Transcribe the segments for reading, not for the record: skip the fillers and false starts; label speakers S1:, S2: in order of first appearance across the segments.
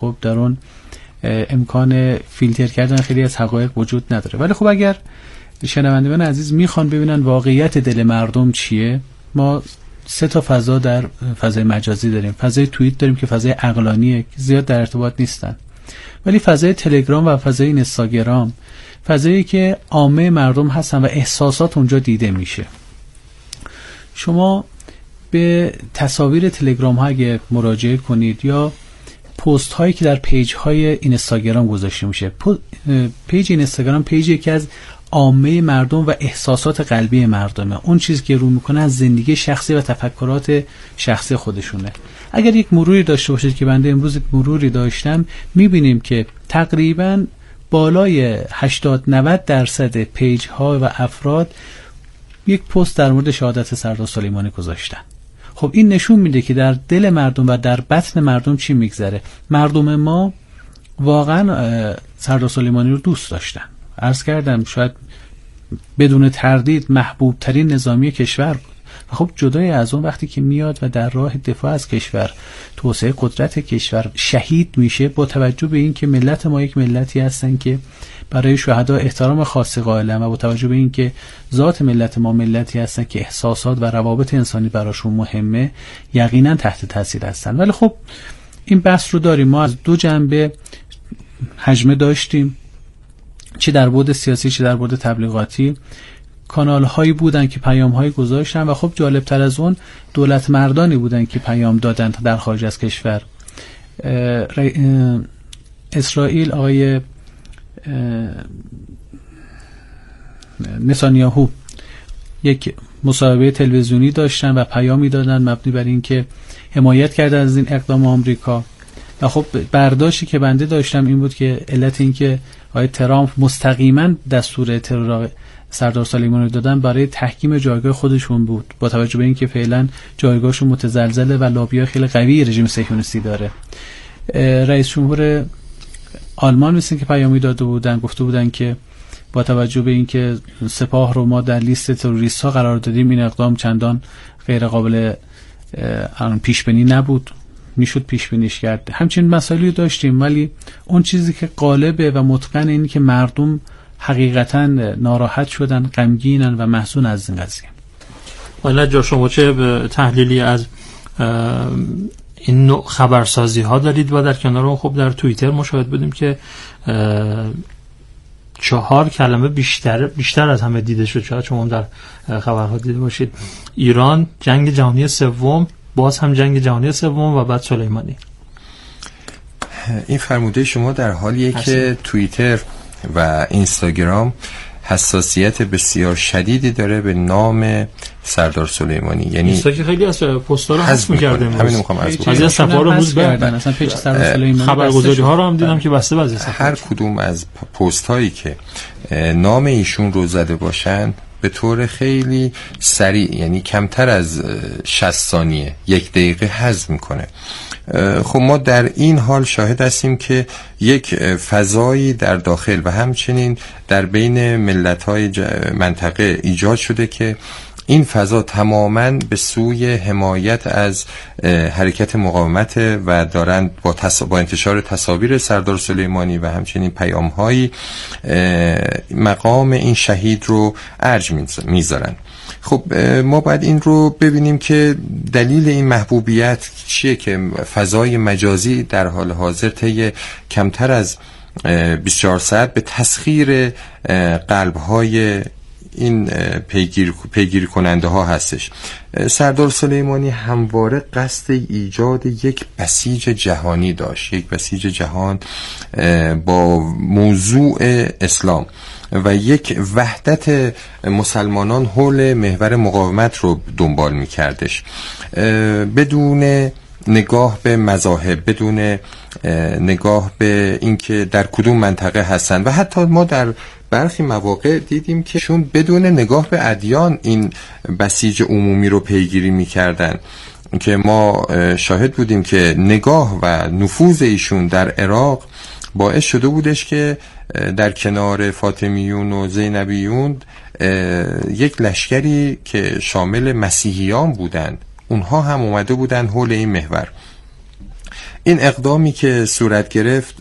S1: خب در اون امکان فیلتر کردن خیلی از حقایق وجود نداره. ولی خب اگر شنوندگان عزیز میخوان ببینن واقعیت دل مردم چیه، ما 3 تا فضا در فضای مجازی داریم. فضای توییت داریم که فضای عقلانیه که زیاد در ارتباط نیستن، ولی فضای تلگرام و فضای اینستاگرام فضایی که عامه مردم هستن و احساسات اونجا دیده میشه. شما به تصاویر تلگرام ها اگه مراجعه کنید یا پست هایی که در پیج های اینستاگرام گذاشته میشه، پیج اینستاگرام پیجی که از عامه مردم و احساسات قلبی مردمه، اون چیزی که رو میکنه از زندگی شخصی و تفکرات شخصی خودشونه. اگر یک مروری داشته باشید که بنده امروز مروری داشتم، میبینیم که تقریبا بالای 80-90% پیج ها و افراد یک پست در مورد شهادت سردار سلیمانی گذاشتن. خب این نشون میده که در دل مردم و در بطن مردم چی میگذره. مردم ما واقعا سردار سلیمانی رو دوست داشتن. عرض کردم شاید بدون تردید محبوب ترین نظامی کشور بود. و خب جدای از اون وقتی که میاد و در راه دفاع از کشور، توسعه قدرت کشور شهید میشه، با توجه به این که ملت ما یک ملتی هستن که برای شهدا احترام خاصی قائلن و با توجه به این که ذات ملت ما ملتی هستن که احساسات و روابط انسانی براشون مهمه، یقینا تحت تاثیر هستن. ولی خب این بحث رو داریم، ما از 2 جنبه هجمه داشتیم، چه در بعد سیاسی چه در بعد تبلیغاتی. کانال هایی بودن که پیام هایی گذاشتن و خب جالب تر از اون دولت مردانی بودن که پیام دادن در خارج از کشور. اسرائیل آقای نتانیاهو یک مصاحبه تلویزیونی داشتن و پیامی دادن مبنی بر این که حمایت کردن از این اقدام آمریکا. و خب برداشتی که بنده داشتم این بود که علت این که آقای ترامپ مستقیما دستور ترور سردار سلیمانی دادن برای تحکیم جایگاه خودشون بود، با توجه به این که فعلا جایگاهشون متزلزله و لابی‌های خیلی قوی رژیم صهیونیستی داره. رئیس جمهور آلمان مثل که پیامی داده بودن، گفته بودن که با توجه به این که سپاه رو ما در لیست تروریست ها قرار دادیم، این اقدام چندان غیر قابل پیش بینی نبود، میشد پیش بینیش کرد. همچنین مسائلی داشتیم، ولی اون چیزی که غالبه و متقن اینه که مردم حقیقتا ناراحت شدن، غمگینن و محزون از این قضیه.
S2: حالا جا شما چه تحلیلی از این نوع خبرسازی ها دارید؟ و در کنار اون خب در توییتر مشاهده بودیم که 4 کلمه بیشتر از همه دیده شد. شاید شما هم در خبرها دیده باشید. ایران، جنگ جهانی سوم، باز هم جنگ جهانی سوم و بعد سلیمانی.
S3: این فرموده شما در حالیه که توییتر و اینستاگرام حساسیت بسیار شدیدی داره به نام سردار سلیمانی. یعنی اینستا
S2: خیلی از پست‌ها رو حذف می‌کرده.
S3: همین می‌خوام
S2: از صفحه رو روز
S1: کردن، اصلا پیج سردار سلیمانی
S2: خبرگزاری‌ها رو هم دیدم که بسته بعضی صفحه.
S3: هر کدوم از پست‌هایی که نام ایشون رو زده باشن به طور خیلی سریع، یعنی کمتر از 60 ثانیه 1 دقیقه حذف میکنه. خب ما در این حال شاهد هستیم که یک فضایی در داخل و همچنین در بین ملت‌های منطقه ایجاد شده که این فضا تماماً به سوی حمایت از حرکت مقاومت و دارند با انتشار تصاویر سردار سلیمانی و همچنین پیام‌هایی مقام این شهید رو ارج میذارن. خب ما باید این رو ببینیم که دلیل این محبوبیت چیه که فضای مجازی در حال حاضر طی کمتر از 24 ساعت به تسخیر قلب‌های این پیگیری کننده ها هستش. سردار سلیمانی همواره قصد ایجاد یک بسیج جهانی داشت، یک بسیج جهان با موضوع اسلام و یک وحدت مسلمانان حول محور مقاومت رو دنبال می کردش، بدون نگاه به مذاهب، بدون نگاه به اینکه در کدوم منطقه هستن. و حتی ما در برخی مواقع دیدیم که شون بدون نگاه به ادیان این بسیج عمومی رو پیگیری می‌کردن، که ما شاهد بودیم که نگاه و نفوذ ایشون در عراق باعث شده بودش که در کنار فاطمیون و زینبیون یک لشکری که شامل مسیحیان بودند، اونها هم اومده بودن حول این محور. این اقدامی که صورت گرفت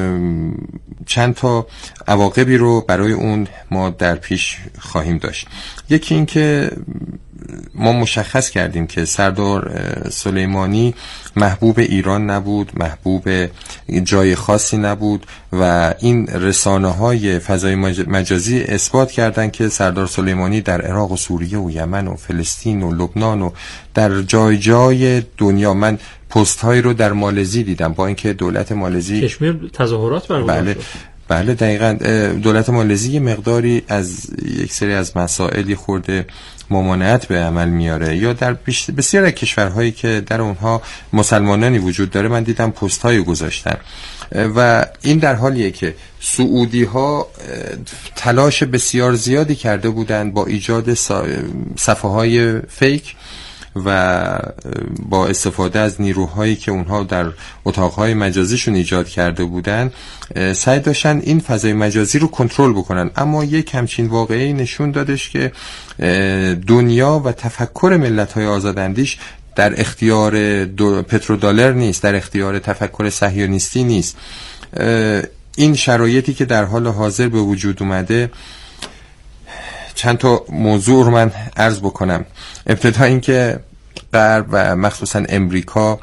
S3: چند تا عواقبی رو برای اون ما در پیش خواهیم داشت. یکی این که ما مشخص کردیم که سردار سلیمانی محبوب ایران نبود، محبوب جای خاصی نبود و این رسانه‌های فضای مجازی اثبات کردند که سردار سلیمانی در عراق و سوریه و یمن و فلسطین و لبنان و در جای جای دنیا، من پست هایی رو در مالزی دیدم با اینکه دولت مالزی
S2: کشمیر تظاهرات برگزار شد.
S3: بله دقیقاً. دولت مالزی یه مقداری از یک سری از مسائلی خورده ممانعت به عمل میاره، یا در بسیار از کشورهایی که در اونها مسلمانانی وجود داره من دیدم پست هایی گذاشتن و این در حالیه که سعودی ها تلاش بسیار زیادی کرده بودند با ایجاد صفحه های فیک و با استفاده از نیروهایی که اونها در اتاقهای مجازیشون ایجاد کرده بودن سعی داشتن این فضای مجازی رو کنترل بکنن، اما یک همچین واقعی نشون دادش که دنیا و تفکر ملت‌های آزاداندیش در اختیار پترودلار نیست، در اختیار تفکر صهیونیستی نیست. این شرایطی که در حال حاضر به وجود اومده، چند تا موضوع رو من عرض بکنم. ابتدا این که غرب و مخصوصا امریکا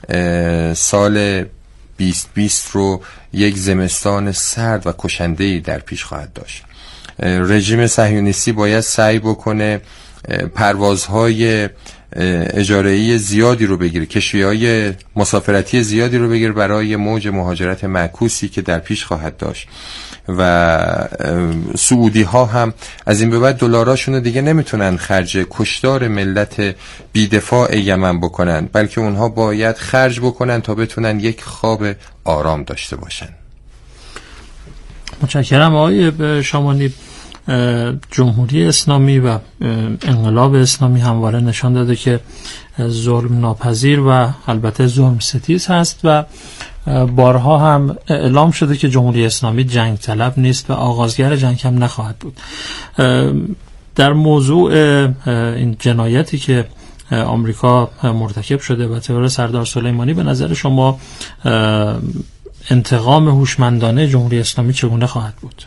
S3: سال 2020 رو یک زمستان سرد و کشنده‌ای در پیش خواهد داشت. رژیم صهیونیستی باید سعی بکنه پروازهای اجاره‌ای زیادی رو بگیره، کشتی‌های مسافرتی زیادی رو بگیره برای موج مهاجرت معکوسی که در پیش خواهد داشت و سعودی ها هم از این به بعد دلاراشون رو دیگه نمیتونن خرج کشتار ملت بیدفاع یمن بکنن، بلکه اونها باید خرج بکنن تا بتونن یک خواب آرام داشته باشن.
S2: متشکرم آقای شامانی. جمهوری اسلامی و انقلاب اسلامی همواره نشان داده که ظلم ناپذیر و البته ظلم ستیز هست و بارها هم اعلام شده که جمهوری اسلامی جنگ طلب نیست و آغازگر جنگ هم نخواهد بود. در موضوع این جنایتی که آمریکا مرتکب شده و ترور سردار سلیمانی، به نظر شما انتقام هوشمندانه جمهوری اسلامی چگونه خواهد بود؟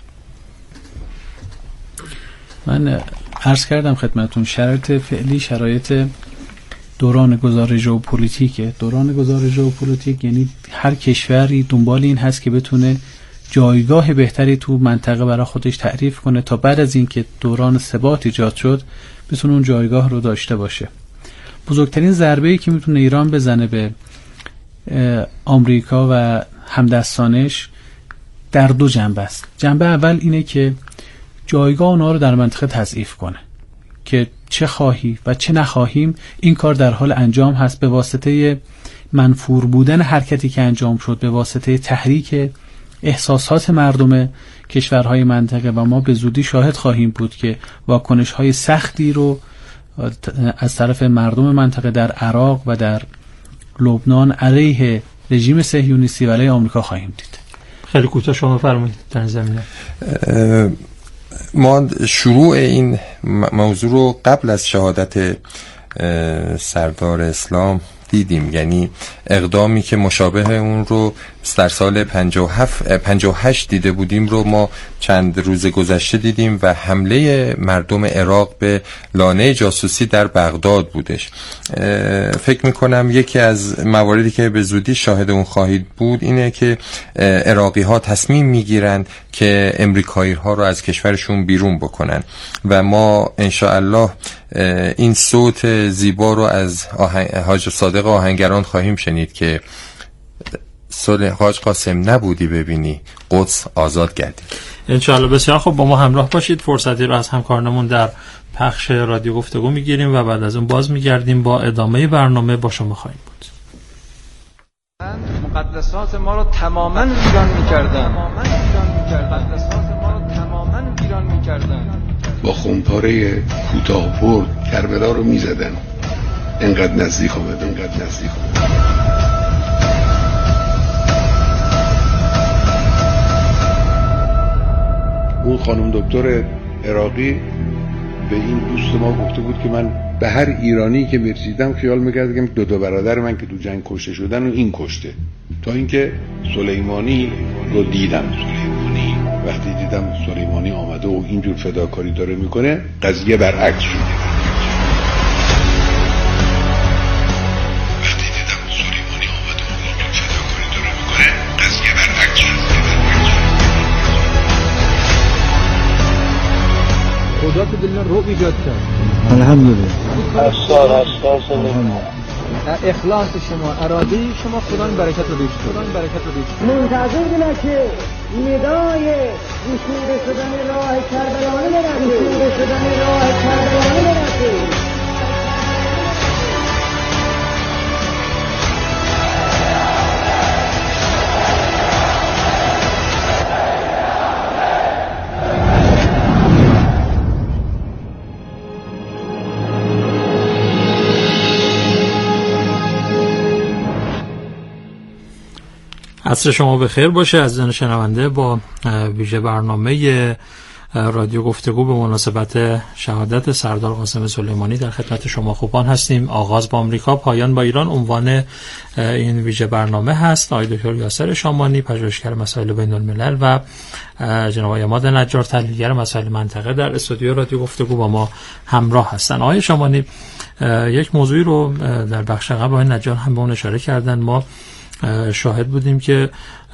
S1: من عرض کردم خدمتون شرایط فعلی شرایط دوران گذار ژئوپلیتیکه. دوران گذار ژئوپلیتیک یعنی هر کشوری دنبال این هست که بتونه جایگاه بهتری تو منطقه برای خودش تعریف کنه تا بعد از اینکه دوران ثبات ایجاد شد بتونه اون جایگاه رو داشته باشه. بزرگترین ضربه‌ای که میتونه ایران بزنه به آمریکا و همدستانش در دو جنبه است. جنبه اول اینه که جایگاه اونها رو در منطقه تضعیف کنه که چه خواهی و چه نخواهیم این کار در حال انجام هست به واسطه منفور بودن حرکتی که انجام شد، به واسطه تحریک احساسات مردم کشورهای منطقه و ما به زودی شاهد خواهیم بود که واکنش‌های سختی رو از طرف مردم منطقه در عراق و در لبنان علیه رژیم صهیونیستی و علیه آمریکا خواهیم دید.
S2: خیلی کوتاه شما فرمایید در زمینه.
S3: ما شروع این موضوع رو قبل از شهادت سردار اسلام دیدیم، یعنی اقدامی که مشابه اون رو در سال 58 دیده بودیم رو ما چند روز گذشته دیدیم و حمله مردم عراق به لانه جاسوسی در بغداد بودش. فکر میکنم یکی از مواردی که به زودی شاهد اون خواهید بود اینه که عراقی ها تصمیم میگیرن که امریکایی ها رو از کشورشون بیرون بکنن و ما انشاءالله این صوت زیبا رو از حاج صادق آهنگران خواهیم شنید که حاج قاسم نبودی ببینی قدس آزاد گردید.
S2: انشاءالله. بسیار خوب، با ما همراه باشید. فرصتی رو از همکارانمون در پخش رادیو گفتگو میگیریم و بعد از اون باز میگردیم با ادامه برنامه با شما خواهیم بود.
S4: مقدسات ما رو تماماً ویران می‌کردن. مقدسات ما رو تماماً ویران می‌کردن.
S5: با خونپاره کوتاه برد کربلا رو می‌زدن. انقدر نزدیک اومد. اون خانم دکتر عراقی به این دوست ما گفته بود که من به هر ایرانی که میرسیدم خیال میکردم که دو برادر من که تو جنگ کشته شدن و این کشته، تا اینکه سلیمانی رو دیدم. وقتی دیدم سلیمانی آمده و اینجور فداکاری داره میکنه، قضیه برعکس شد.
S4: خدا تو دل من رو ایجاد کرد.
S6: الحمدلله.
S4: اخلاص شما، اراده شما، خدا این برکت رو بیشتر.
S6: منتظر بودم که ندای گشوده شدن راه کربلانه برسه.
S2: عصر شما بخیر باشه عزیزان شنونده. با ویژه برنامه رادیو گفتگو به مناسبت شهادت سردار قاسم سلیمانی در خدمت شما خوبان هستیم. آغاز با آمریکا، پایان با ایران عنوان این ویژه برنامه هست. آقای دکتر یاسر شامانی، پژوهشگر مسائل بین الملل، و جناب آقای عماد نجار، تحلیلگر مسائل منطقه، در استودیو رادیو گفتگو با ما همراه هستند. آقای شامانی، یک موضوعی رو در بخش قبل آقای نجار هم به اون اشاره کردن. ما شاهد بودیم که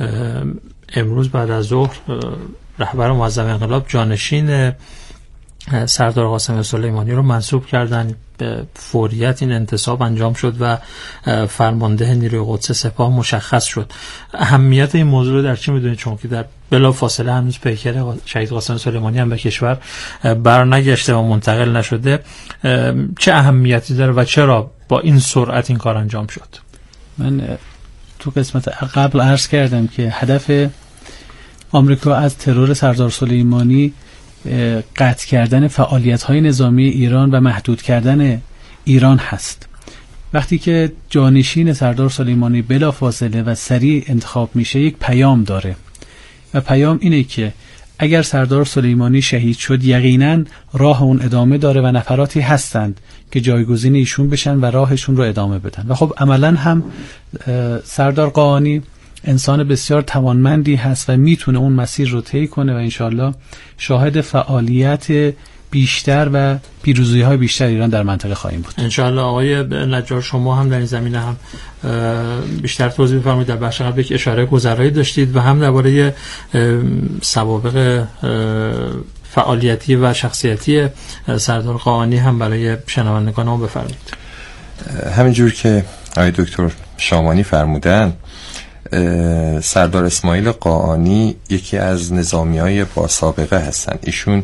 S2: امروز بعد از ظهر رهبر معظم انقلاب جانشین سردار قاسم سلیمانی رو منصوب کردن. به فوریت این انتصاب انجام شد و فرمانده نیروی قدس سپاه مشخص شد. اهمیت این موضوع رو در چی میدونید؟ چون که در بلا فاصله هنوز پیکر شهید قاسم سلیمانی هم به کشور برنگشته و منتقل نشده. چه اهمیتی داره و چرا با این سرعت این کار انجام شد؟
S1: من تو قسمت قبل عرض کردم که هدف آمریکا از ترور سردار سلیمانی قطع کردن فعالیت‌های نظامی ایران و محدود کردن ایران هست. وقتی که جانشین سردار سلیمانی بلا فاصله و سریع انتخاب میشه، یک پیام داره و پیام اینه که اگر سردار سلیمانی شهید شد، یقینا راه اون ادامه داره و نفراتی هستند که جایگزین ایشون بشن و راهشون رو ادامه بدن. و خب عملا هم سردار قائانی انسان بسیار توانمندی هست و میتونه اون مسیر رو طی کنه و انشالله شاهد فعالیت بیشتر و پیروزی‌های بیشتر ایران در منطقه خواهیم بود.
S2: انشالله. آقای نجار، شما هم در این زمینه هم بیشتر توضیح بفرمایید. در بخش قبل یک اشاره گذرایی داشتید و هم درباره سوابق فعالیتی و شخصیتی سردار قائانی هم برای شنوندگان ما بفرمایید.
S3: همینجور که آقای دکتر شامانی فرمودن، سردار اسماعیل قائانی یکی از نظامی‌های با سابقه هستند. ایشون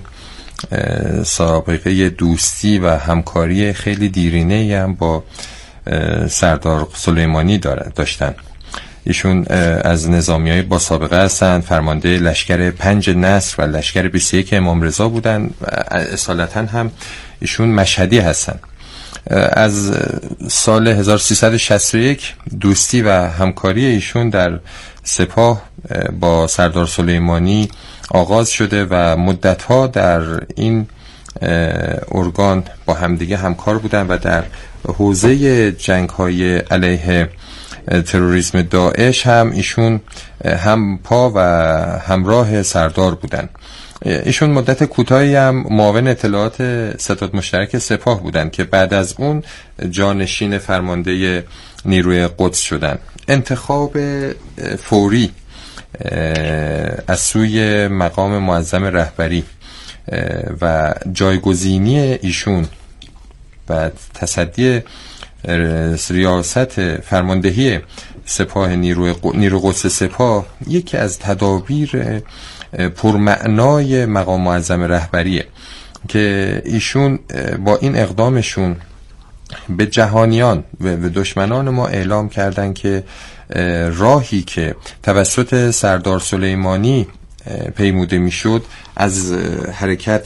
S3: سابقه دوستی و همکاری خیلی دیرینه‌ای هم با سردار سلیمانی داشتن. ایشون از نظامی‌های با سابقه هستند. فرمانده لشکر 5 نصر و لشکر 21 امام رضا بودن. اصالتاً هم ایشون مشهدی هستند. از سال 1361 دوستی و همکاری ایشون در سپاه با سردار سلیمانی آغاز شده و مدتها در این ارگان با همدیگه همکار بودن و در حوزه جنگ‌های علیه تروریسم داعش هم ایشون هم پا و همراه سردار بودن. ایشون مدت کوتاهی هم معاون اطلاعات ستاد مشترک سپاه بودن که بعد از اون جانشین فرمانده نیروی قدس شدن. انتخاب فوری از سوی مقام معظم رهبری و جایگزینی ایشون و تصدی ریاست فرماندهی سپاه نیروی قدس سپاه یکی از تدابیر پرمعنای مقام معظم رهبریه که ایشون با این اقدامشون به جهانیان و دشمنان ما اعلام کردن که راهی که توسط سردار سلیمانی پیموده میشد از حرکت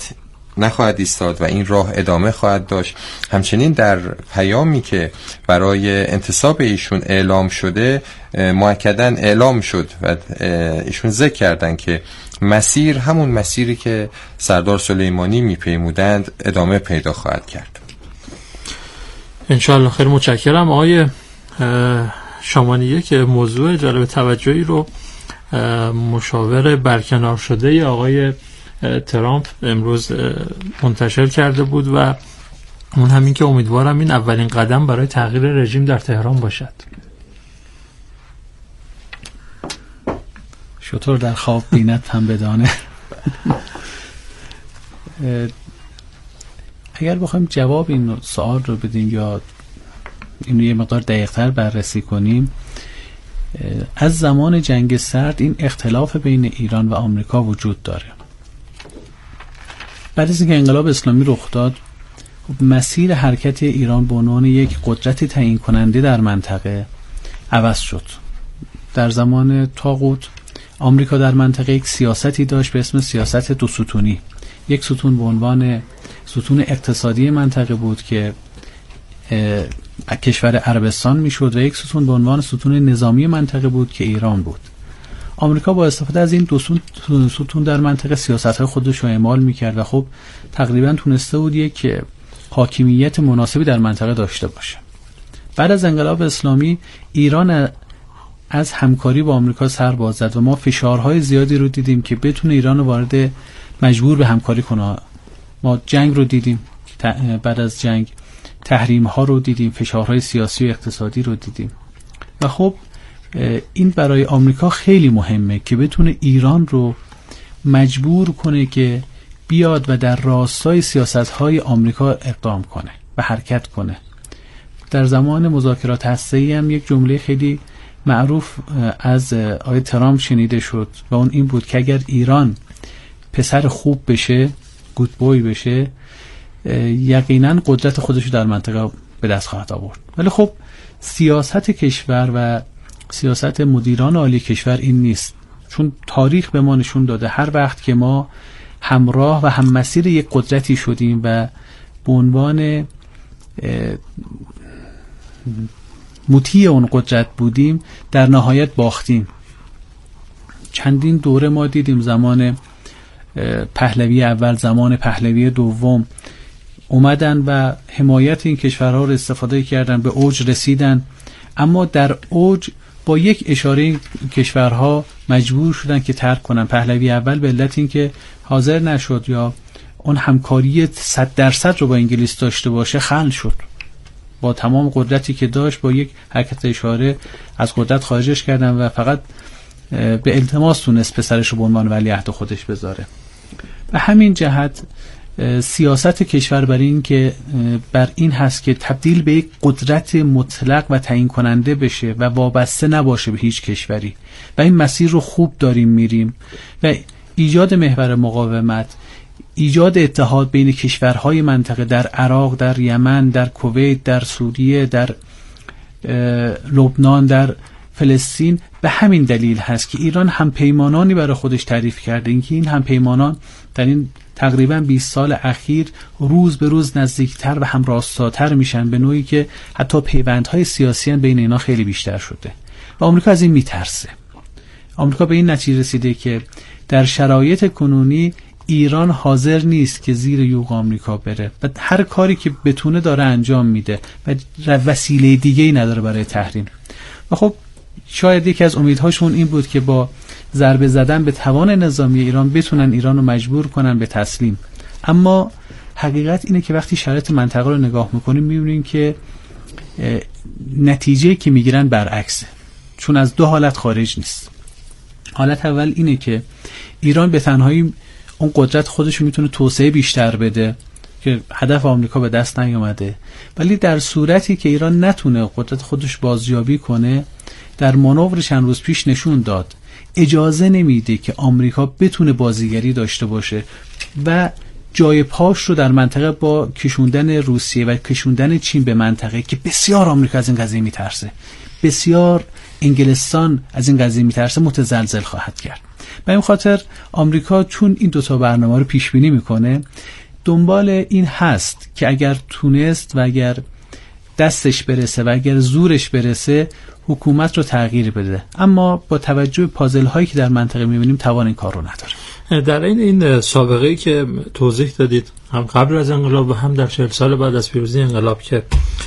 S3: نخواهد ایستاد و این راه ادامه خواهد داشت. همچنین در پیامی که برای انتصاب ایشون اعلام شده مؤکداً اعلام شد و ایشون ذکر کردن که مسیر همون مسیری که سردار سلیمانی میپیمودند ادامه پیدا خواهد کرد.
S2: انشاءالله. خیلی متشکرم آقای شامانیه که موضوع جالب توجهی رو مشاور برکنار شده آقای ترامپ امروز منتشر کرده بود و اون همین که امیدوارم این اولین قدم برای تغییر رژیم در تهران باشد.
S1: شطور در خواب بیند هم بدانه. اگر بخوایم جواب این سوال رو بدیم یا اینو یه مقدار دقیق‌تر بررسی کنیم، از زمان جنگ سرد این اختلاف بین ایران و آمریکا وجود داره. بعد از اینکه انقلاب اسلامی رخ داد، مسیر حرکت ایران به عنوان یک قدرت تعیین کننده در منطقه عوض شد. در زمان طاغوت آمریکا در منطقه یک سیاستی داشت به اسم سیاست دو ستونی. یک ستون به عنوان ستون اقتصادی منطقه بود که کشور عربستان میشد و یک ستون به عنوان ستون نظامی منطقه بود که ایران بود. آمریکا با استفاده از این دو ستون در منطقه سیاست‌های خودش رو اعمال میکرد و خب تقریبا تونسته بود یک حاکمیت مناسبی در منطقه داشته باشه. بعد از انقلاب اسلامی ایران از همکاری با آمریکا سر باز زد و ما فشارهای زیادی رو دیدیم که بتونه ایران رو وارد مجبور به همکاری کنه. ما جنگ رو دیدیم، بعد از جنگ تحریم ها رو دیدیم، فشارهای سیاسی و اقتصادی رو دیدیم و خب این برای آمریکا خیلی مهمه که بتونه ایران رو مجبور کنه که بیاد و در راستای سیاست‌های آمریکا اقدام کنه و حرکت کنه. در زمان مذاکرات هسته‌ای هم یک جمله خیلی معروف از آقای ترامپ شنیده شد و اون این بود که اگر ایران پسر خوب بشه، گود بوی بشه، یقینا قدرت خودش رو در منطقه به دست خواهد آورد. ولی خب سیاست کشور و سیاست مدیران عالی کشور این نیست، چون تاریخ به ما نشون داده هر وقت که ما همراه و هم مسیر یک قدرتی شدیم و به عنوان مطیع اون قدرت بودیم در نهایت باختیم. چندین دوره ما دیدیم، زمان پهلوی اول، زمان پهلوی دوم اومدن و حمایت این کشورها رو استفاده کردن، به اوج رسیدن، اما در اوج با یک اشاره کشورها مجبور شدن که ترک کنن. پهلوی اول به علت این که حاضر نشد یا اون همکاری 100% رو با انگلیس داشته باشه خلع شد. با تمام قدرتی که داشت با یک حرکت اشاره از قدرت خارجش کردن و فقط به التماس تونست پسرش رو به عنوان ولیعهد خودش بذاره. و همین جهت سیاست کشور بر این هست که تبدیل به یک قدرت مطلق و تعیین کننده بشه و وابسته نباشه به هیچ کشوری و این مسیر رو خوب داریم میریم و ایجاد محور مقاومت، ایجاد اتحاد بین کشورهای منطقه در عراق، در یمن، در کویت، در سوریه، در لبنان، در فلسطین به همین دلیل هست که ایران همپیمانانی برای خودش تعریف کرده. اینکه این همپیمانان در این تقریبا 20 سال اخیر روز به روز نزدیکتر و همراستاتر میشن، به نوعی که حتی پیوندهای سیاسی بین اینا خیلی بیشتر شده و آمریکا از این میترسه. آمریکا به این نتیجه رسیده که در شرایط کنونی ایران حاضر نیست که زیر یوغ آمریکا بره و هر کاری که بتونه داره انجام میده و وسیله دیگه‌ای نداره برای تحریم. و خب شاید یکی از امیدهاشون این بود که با ضربه زدن به توان نظامی ایران بتونن ایران رو مجبور کنن به تسلیم. اما حقیقت اینه که وقتی شرایط منطقه رو نگاه میکنیم میبینیم که نتیجه که میگیرن برعکسه، چون از دو حالت خارج نیست. حالت اول اینه که ایران به تنهایی اون قدرت خودش رو میتونه توسعه بیشتر بده که هدف آمریکا به دست نیامده، ولی در صورتی که ایران نتونه قدرت خودش بازیابی کنه، در مانور چند روز پیش نشون داد اجازه نمیده که آمریکا بتونه بازیگری داشته باشه و جای پاش رو در منطقه با کشوندن روسیه و کشوندن چین به منطقه که بسیار آمریکا از این قضیه میترسه، بسیار انگلستان از این قضیه میترسه، متزلزل خواهد کرد. به این خاطر آمریکا چون این دوتا برنامه رو پیش بینی میکنه، دنبال این هست که اگر تونست و اگر دستش برسه و اگر زورش برسه حکومت رو تغییر بده، اما با توجه به پازل هایی که در منطقه می‌بینیم توان این کار رو نداره.
S2: در این سابقه‌ای که توضیح دادید، هم قبل از انقلاب و هم در 40 سال بعد از پیروزی انقلاب، که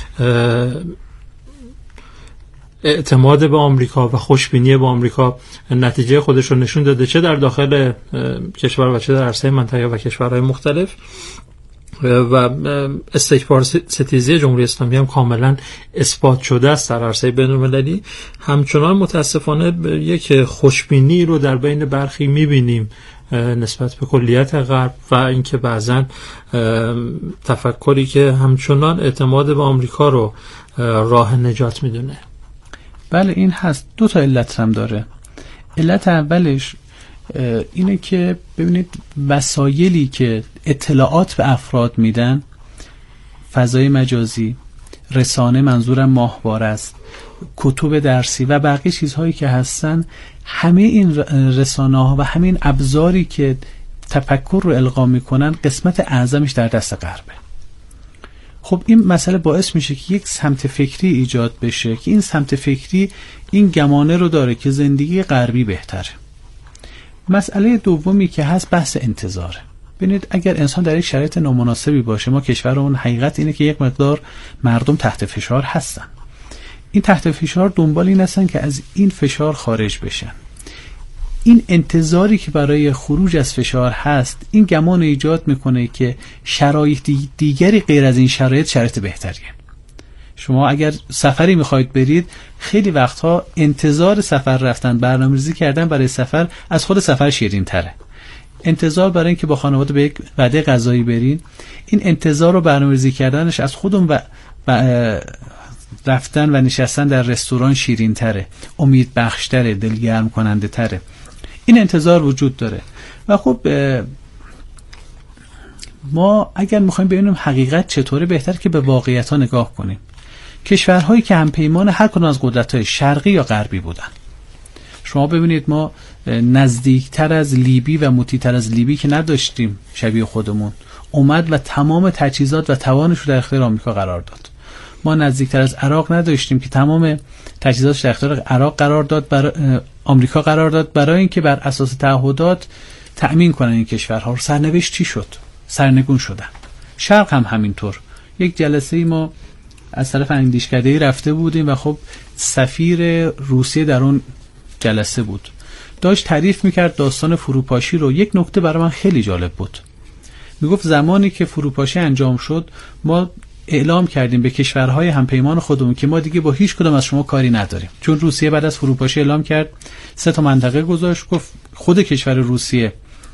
S2: اعتماد به آمریکا و خوشبینی به آمریکا نتیجه خودش رو نشون داده، چه در داخل کشور و چه در عرصه منطقه و کشورهای مختلف، و استکبار ستیزی جمهوری اسلامی هم کاملا اثبات شده است در عرصه بین‌المللی. همچنان متاسفانه یک خوشبینی رو در بین برخی می‌بینیم نسبت به کلیت غرب و اینکه بعضن تفکری که همچنان اعتماد به آمریکا رو راه نجات میدونه.
S1: بله این هست. دو تا علت هم داره. علت اولش اینه که ببینید وسایلی که اطلاعات به افراد میدن، فضای مجازی، رسانه، منظورم ماهواره است، کتب درسی و بقیه چیزهایی که هستن، همه این رسانه ها و همین ابزاری که تفکر رو القا میکنن قسمت اعظمش در دست غربه. خب این مسئله باعث میشه که یک سمت فکری ایجاد بشه که این سمت فکری این گمانه رو داره که زندگی غربی بهتره. مسئله دومی که هست بحث انتظاره. ببینید اگر انسان در یک شرایط نامناسبی باشه، ما کشورمون حقیقت اینه که یک مقدار مردم تحت فشار هستن. این تحت فشار دنبال این هستن که از این فشار خارج بشن. این انتظاری که برای خروج از فشار هست، این گمان ایجاد میکنه که شرایط دیگری غیر از این شرایط بهتریه. شما اگر سفری میخواید برید، خیلی وقتها انتظار سفر رفتن، برنامه‌ریزی کردن برای سفر از خود سفر شیرین تره. انتظار برای اینکه با خانواده به یک وعده غذایی برین، این انتظار رو برنامه‌ریزی کردنش از خودمون و رفتن و نشستن در رستوران شیرین تره، امید بخش تره، دلگرم کننده تره. این انتظار وجود داره. و خب ما اگر میخوایم ببینیم حقیقت چطوره، بهتر که به واقعیت ها نگاه کنیم. کشورهایی که همپیمان هر کدوم از قدرت‌های شرقی یا غربی بودن، شما ببینید ما نزدیکتر از لیبی و مطیع‌تر از لیبی که نداشتیم شبیه خودمون، اومد و تمام تجهیزات و توانش رو در اختیار آمریکا قرار داد. ما نزدیکتر از عراق نداشتیم که تمام تجهیزاتش در اختیار عراق قرار داد، برای آمریکا قرار داد، برای اینکه بر اساس تعهدات تأمین کنن این کشورها رو. سرنوشت چی شد؟ سرنگون شدن. شرق هم همینطور. یک جلسه ما از طرف اندیشکده‌ای رفته بودیم و خب سفیر روسیه در اون جلسه بود، داشت تعریف میکرد داستان فروپاشی رو. یک نکته برای من خیلی جالب بود. میگفت زمانی که فروپاشی انجام شد، ما اعلام کردیم به کشورهای همپیمان خودمون که ما دیگه با هیچ کدوم از شما کاری نداریم. چون روسیه بعد از فروپاشی اعلام کرد 3 منطقه گذاشت، گفت خود کشور روسیه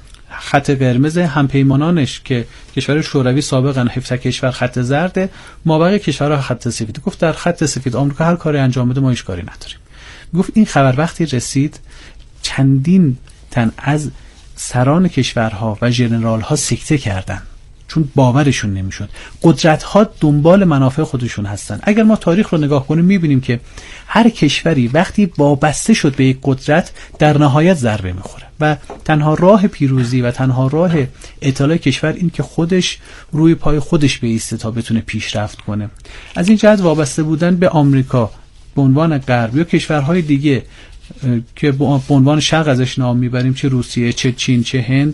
S1: خط قرمز، همپیمانانش که کشور شوروی سابقا 17 کشور خط زرده، مابقی کشورها خط سفید. گفت در خط سفید آمریکا هر کاری انجام بده ما هیچ کاری نداریم. گفت این خبر وقتی رسید، چندین تن از سران کشورها و ژنرال‌ها سکته کردن، چون باورشون نمیشد. قدرت‌ها دنبال منافع خودشون هستن. اگر ما تاریخ رو نگاه کنیم می‌بینیم که هر کشوری وقتی وابسته شد به یک قدرت، در نهایت ضربه می‌خوره و تنها راه پیروزی و تنها راه اطلاع کشور این که خودش روی پای خودش بایسته تا بتونه پیشرفت کنه. از این جهت وابسته بودن به آمریکا به عنوان غرب یا کشورهای دیگه که به عنوان شرق ازش نام میبریم، چه روسیه، چه چین، چه هند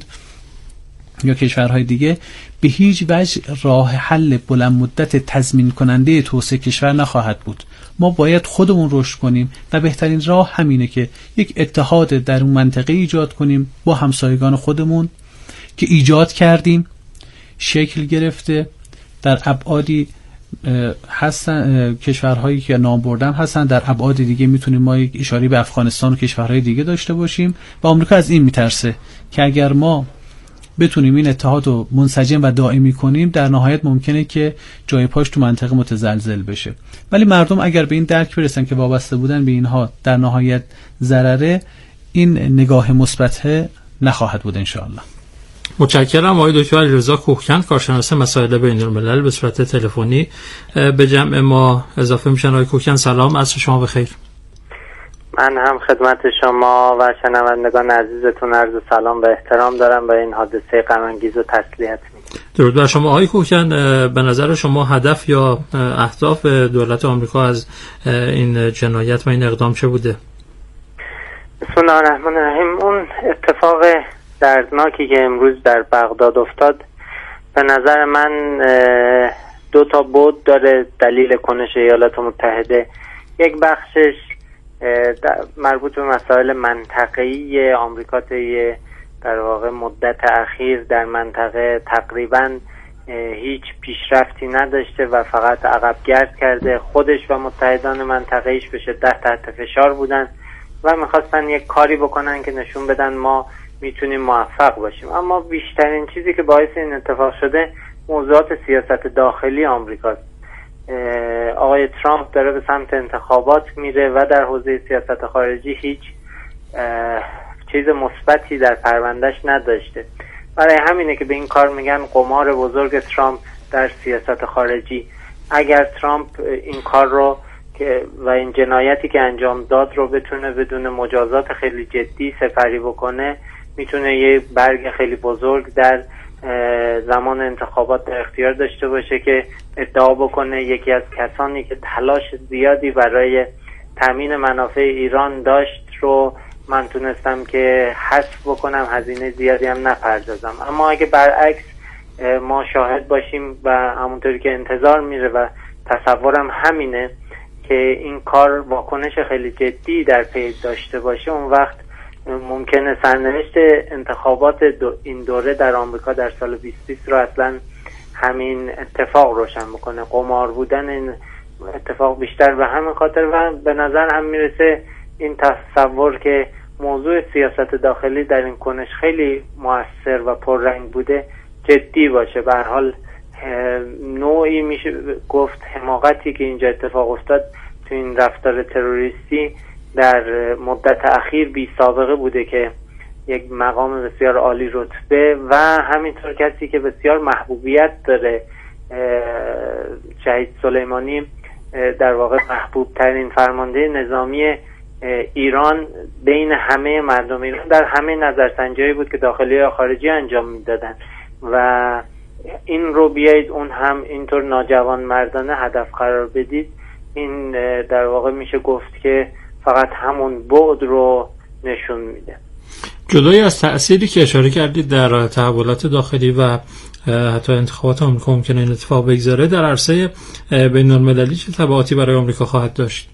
S1: یا کشورهای دیگه، به هیچ وجه راه حل بلند مدت تضمین کننده توسعه کشور نخواهد بود. ما باید خودمون رشد کنیم و بهترین راه همینه که یک اتحاد در اون منطقه ایجاد کنیم با همسایگان خودمون که ایجاد کردیم، شکل گرفته، در ابعادی هستن کشورهایی که نام بردم هستن، در ابعاد دیگه میتونیم ما یک اشاره به افغانستان و کشورهای دیگه داشته باشیم. و آمریکا از این میترسه که اگر ما بتونیم این اتحاد رو منسجم و دائمی کنیم، در نهایت ممکنه که جای پاش تو منطقه متزلزل بشه. ولی مردم اگر به این درک برسن که وابسته بودن به اینها در نهایت ضرره، این نگاه مثبت نخواهد بود انشاءالله.
S2: متشکرم آقای دکتر علیرضا کوهکند، کارشناس مسائل بین‌الملل، به صورت تلفنی به جمع ما اضافه میشن. آقای کوهکند سلام، عصر شما بخیر.
S7: من هم خدمت شما و شنوندگان عزیزتون عرض سلام و احترام دارم و این حادثه غم انگیز و تسلیت میگم.
S2: درود بر شما آقای کوکن. به نظر شما هدف یا اهداف دولت آمریکا از این جنایت و این اقدام چه بوده؟
S7: بسم الله الرحمن الرحیم. اون اتفاق دردناکی که امروز در بغداد افتاد به نظر من دو تا بعد داره دلیل کنش ایالات متحده. یک بخشش مربوط به مسائل منطقه‌ای آمریکا طی در واقع مدت اخیر در منطقه تقریباً هیچ پیشرفتی نداشته و فقط عقبگرد کرده. خودش و متحدان منطقه‌ایش به شدت تحت فشار بودن و میخواستن یک کاری بکنن که نشون بدن ما میتونیم موفق باشیم. اما بیشترین چیزی که باعث این اتفاق شده موضوعات سیاست داخلی آمریکاست. آقای ترامپ داره به سمت انتخابات میره و در حوزه سیاست خارجی هیچ چیز مثبتی در پروندهش نداشته. برای همینه که به این کار میگن قمار بزرگ ترامپ در سیاست خارجی. اگر ترامپ این کار رو و این جنایتی که انجام داد رو بتونه بدون مجازات خیلی جدی سپری بکنه، میتونه یه برگ خیلی بزرگ در زمان انتخابات در اختیار داشته باشه که ادعا بکنه یکی از کسانی که تلاش زیادی برای تامین منافع ایران داشت رو من تونستم که حذف بکنم، هزینه زیادی هم نپردازم. اما اگه برعکس ما شاهد باشیم و همونطوری که انتظار میره و تصورم همینه که این کار واکنش خیلی جدی در پی داشته باشه، اون وقت ممکنه سرنوشت انتخابات این دوره در آمریکا در سال 2020 رو اصلا همین اتفاق روشن بکنه. قمار بودن این اتفاق بیشتر به همین خاطر و به نظر هم میرسه این تصور که موضوع سیاست داخلی در این کنش خیلی مؤثر و پررنگ بوده جدی باشه. به هر حال نوعی میشه گفت حماقتی که اینجا اتفاق افتاد تو این رفتار تروریستی در مدت اخیر بی سابقه بوده که یک مقام بسیار عالی رتبه و همینطور کسی که بسیار محبوبیت داره، شهید سلیمانی در واقع محبوب ترین فرمانده نظامی ایران بین همه مردم ایران در همه نظرسنجی‌هایی بود که داخلی یا خارجی انجام میدادن و این رو بیایید اون هم اینطور ناجوان مردانه هدف قرار بدید. این در واقع میشه گفت که فقط همون بعد رو نشون میده.
S2: جدای از تأثیری که اشاره کردید در تحولات داخلی و حتی انتخابات آمریکا ممکنه این اتفاق بگذاره، در عرصه بین المللی چه تبعاتی برای آمریکا خواهد داشت؟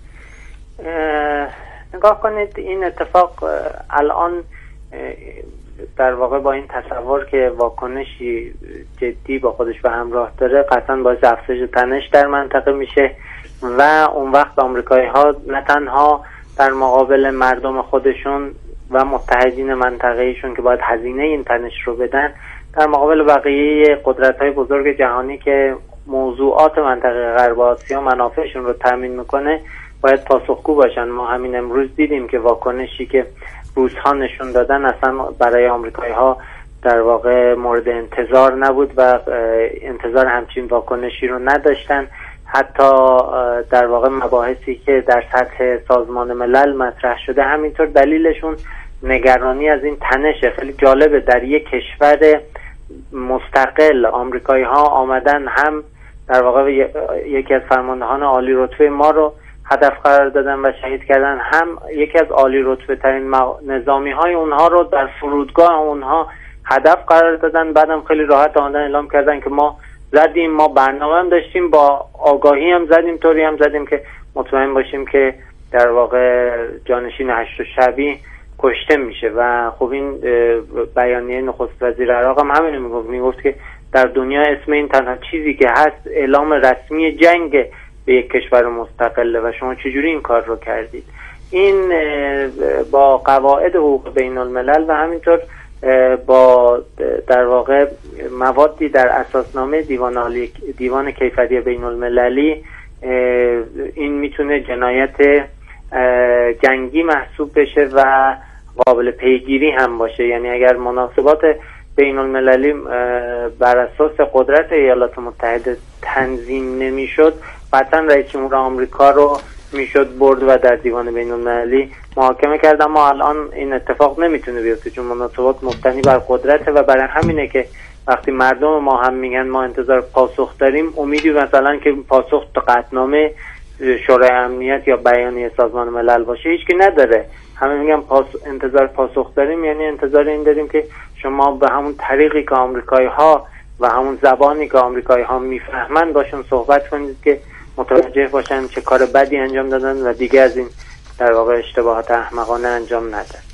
S7: نگاه کنید، این اتفاق الان در واقع با این تصور که واکنشی جدی با خودش به همراه داره قطعا باعث افزایش تنش در منطقه میشه و اون وقت آمریکایی ها نه تنها در مقابل مردم خودشون و متحدین منطقه‌ایشون که باید هزینه این تنش رو بدن، در مقابل بقیه قدرت‌های بزرگ جهانی که موضوعات منطقه غرب آسیا منافعشون رو تامین میکنه باید پاسخگو باشن. ما همین امروز دیدیم که واکنشی که روس‌ها نشون دادن اصلا برای آمریکایی‌ها در واقع مورد انتظار نبود و انتظار همچین واکنشی رو نداشتن. حتی در واقع مباحثی که در سطح سازمان ملل مطرح شده همینطور دلیلشون نگرانی از این تنشه. خیلی جالبه در یک کشور مستقل آمریکایی‌ها آمدن هم در واقع یکی از فرماندهان عالی رتبه ما رو هدف قرار دادن و شهید کردن، هم یکی از عالی رتبه ترین نظامی های اونها رو در فرودگاه اونها هدف قرار دادن. بعدم خیلی راحت آمدن اعلام کردن که ما زدیم، ما برنامه هم داشتیم، با آگاهی هم زدیم، طوری هم زدیم که مطمئن باشیم که در واقع جانشین هشت شعبی کشته میشه. و خب این بیانیه نخست وزیر عراق هم همین میگفت که در دنیا اسم این تنها چیزی که هست اعلام رسمی جنگ به یک کشور مستقله و شما چجوری این کار رو کردید. این با قواعد حقوق بین الملل و همینطور با در واقع موادی در اساسنامه دیوان کیفری بین المللی این میتونه جنایت جنگی محسوب بشه و قابل پیگیری هم باشه. یعنی اگر مناسبات بین المللی بر اساس قدرت ایالات متحده تنظیم نمیشد، قطعا رئیس جمهور آمریکا رو میشد برد و در دیوان بین‌المللی محاکمه کرد. اما الان این اتفاق نمیتونه بیفته چون مناسبات مبتنی بر قدرته و برای همینه که وقتی مردم ما هم میگن ما انتظار پاسخ داریم، امیدی مثلا که پاسخ تو قطعنامه شورای امنیت یا بیانیه سازمان ملل باشه هیچکی نداره. همه میگن انتظار پاسخ داریم، یعنی انتظار این داریم که شما به همون طریقی که آمریکایی‌ها و همون زبانی که آمریکایی‌ها میفهمن باشون صحبت کنید که متوجه باشن چه کار بدی انجام دادن و دیگه از این در واقع اشتباهات احمقانه انجام ندن.